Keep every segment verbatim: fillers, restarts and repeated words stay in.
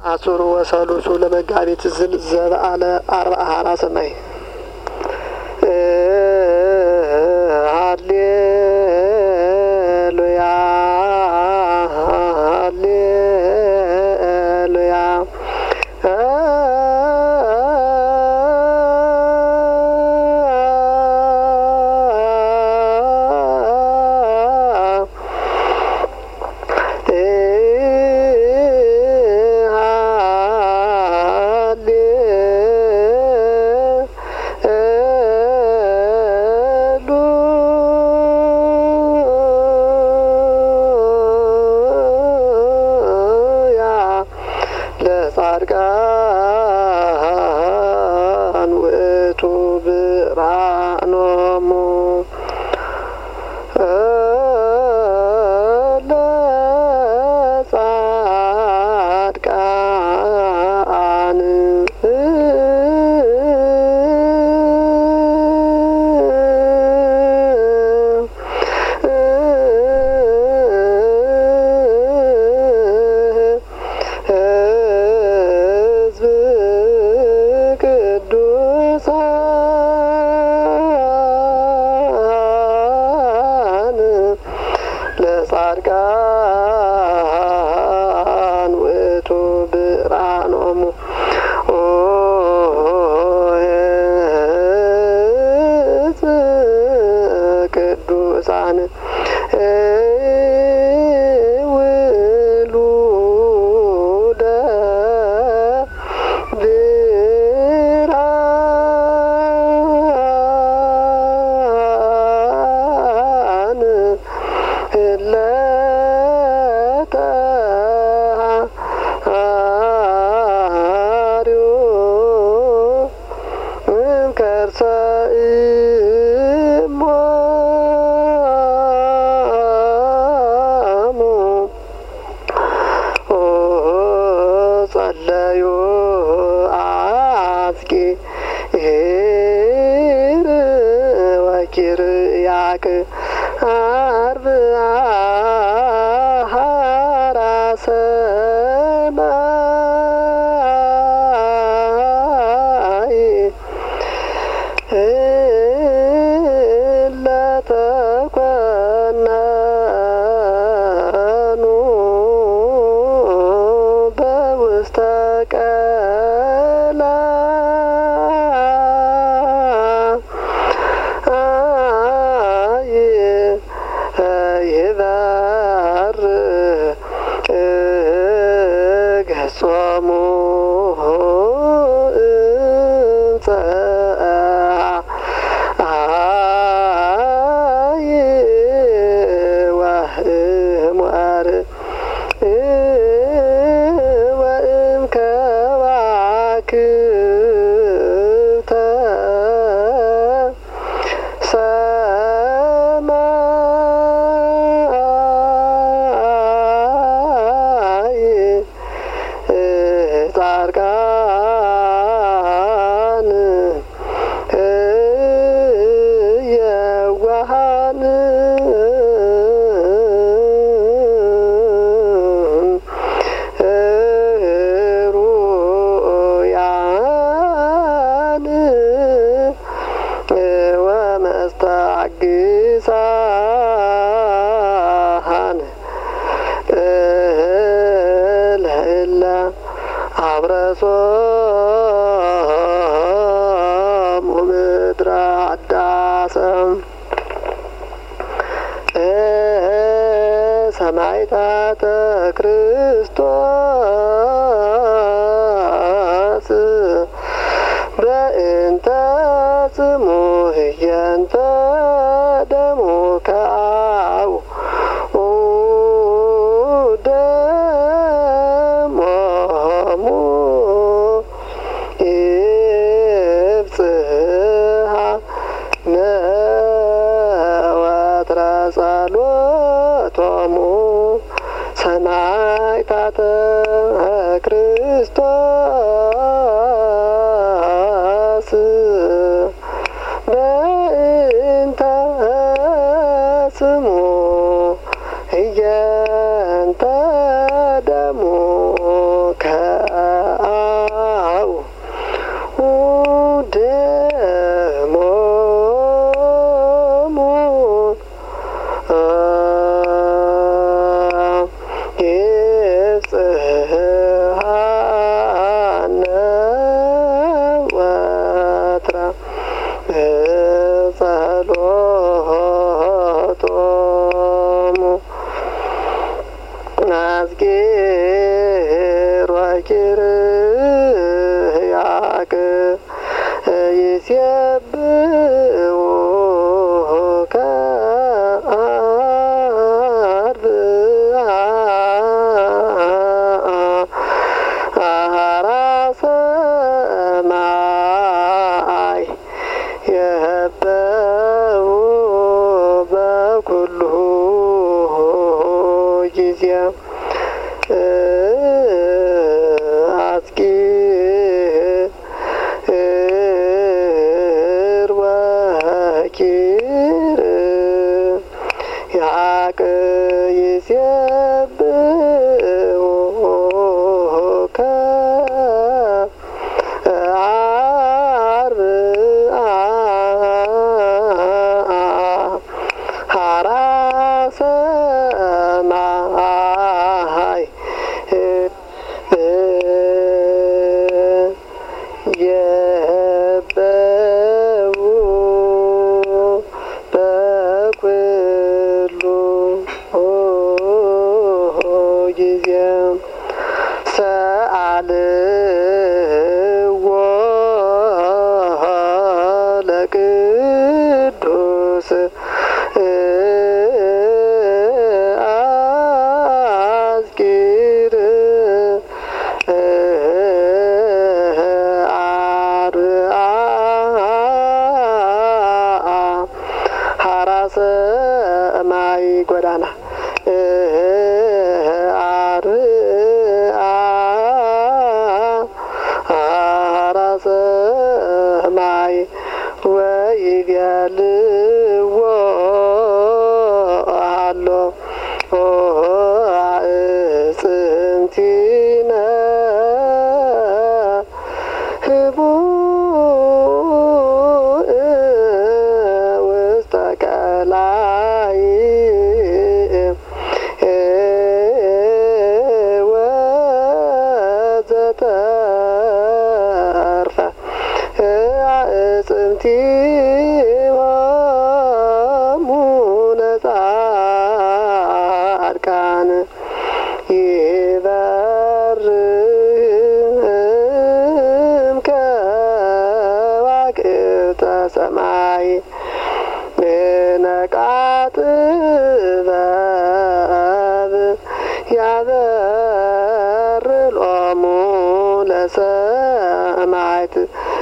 አሱሩ ወሰሉሱ ለመጋቢት ዝል ዘበአለ አርባ ሀራ ሰማይ ሃሌሉያ ሃሌሉያ ጻድቃን ውእቱ ብርሃኖሙ ለጻድቃን ለጻድቃን ውእቱ ብርሃኖሙ ቅዱሳን ውሉደ ብርሃን ለተሃሪው እምከርሰ እሞሙ ጸለዩ አጽቂር ወኪርያቅ አርብዓ ሀራ ሰማይ ለተኮነኑ በውስተ ቀላይ ይበር ገጾሙ እንፀአይ ወእምወር ወእምከዋክብተ ሰማይ ጻድቃን የዋሃን ሩያን ወመስተዐግሳን ለእለ አብረሶሙ ምድረ አዳሰም ሰማዕታተ ክርስቶስ በእንተ ስሙ ህየንተ ደሙ ከአው ደሞሙ ይብጽሐ ነወትረ ጸሎቶሙ ሰማ አልዎ ለቅዱስ አዝኪር አርአ ሀራሰ ማይ ጎዳና አርአ ሀራሰ ማይ ወይቤልዎ አሎ አዕጽምቲነ ህቡእ ውስተ ቀላይ ወዘተርፈ አዕጽምቲሆሙ ለጻድቃን ይበርህም ከዋክብተ ሰማይ ነቃ ጥበብ ያበርሎሙ ለሰማዕት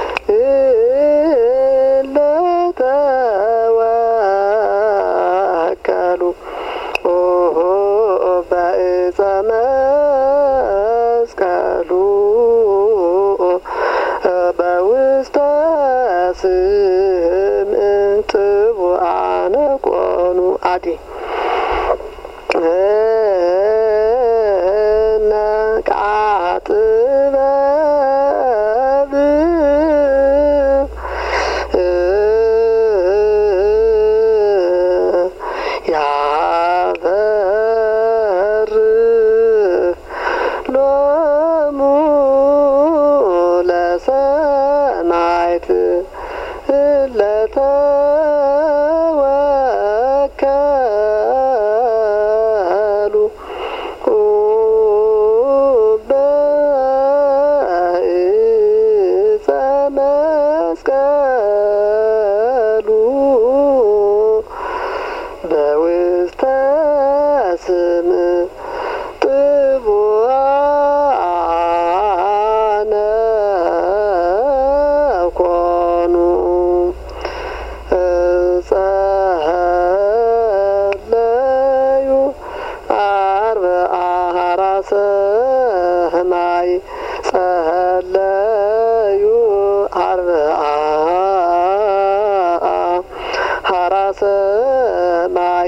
ለተወከሉ በዕፀ መስቀሉ በውስተ ስም ጥቡዓነ ኮኑ አዲ ነቃ ጥበብ ያበርሎሙ ለሰማዕት ለተወከሉ በዕፀ መስቀሉ በውስተ ስም ጥቡዓነ ኮኑ ጸለዩ አርብዓ ሀራሰ ማይ ጸለዩ አርብዓ ሀራሰ ማይ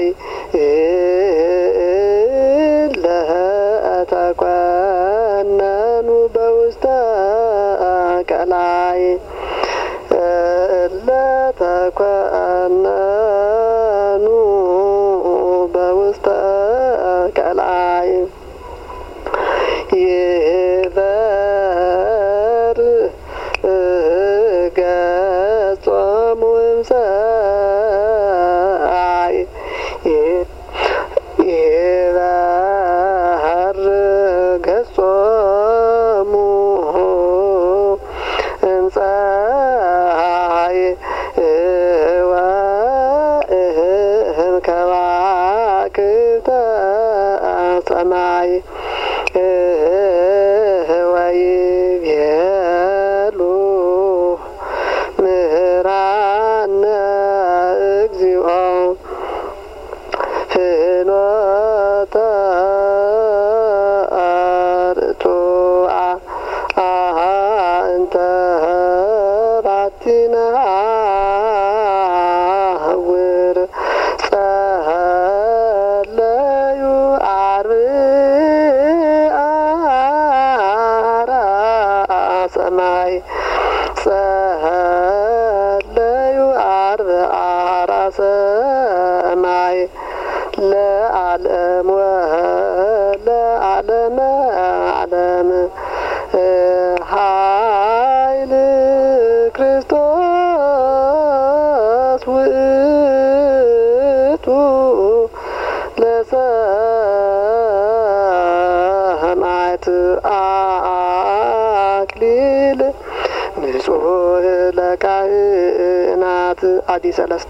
ለተኮነኑ በውስተ ቀላይ ለተኮነኑ በውስተ ቀላይ ይበር ገጾሙ እምፀአይ ይበር ገጾሙ እምፀአይ ወእም ከዋክብተ ሰማይ ወይቤሉ ምህራነ እግዚኦ ፍኖተ አርቱዐ እንተ ባቲነ ሐውር ጸለዩ አርብዓ ሰማይ ጸለዩ አርብዓ ሰማይ ለዓለም ወለዓለመ ዓለም ኃይል ክርስቶስ ውእቱ ለሰማዕት አዲ ሰለስት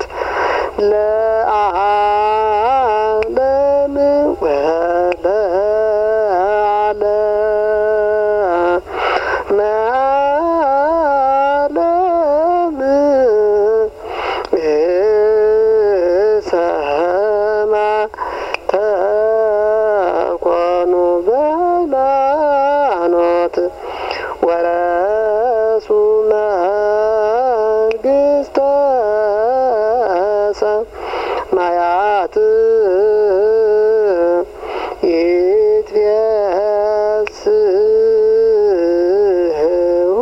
ለዓለም ወለዓለም ዓለም ሰማይ ተኮኑ በሃይማኖት ወረሱ መንግሥተ ሰማያት ይትፌስሑ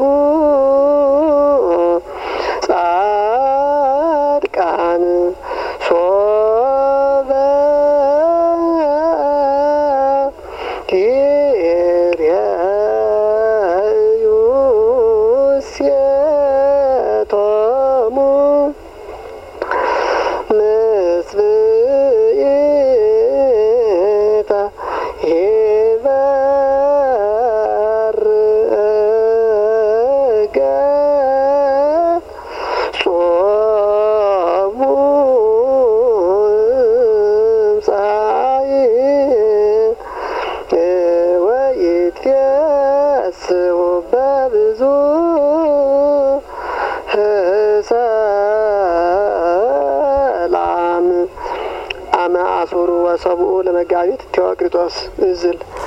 ጻድቃን ሶበ ይሬዩ ሴቶሙ ምስብእተ ይበርገ ጾሙ ፀሐይ ወይትፌስሑ በብዙ ሰላም አመ አሱሩ ወሰብኡ ለመጋቢት ቴዎቅሪጦስ እዝል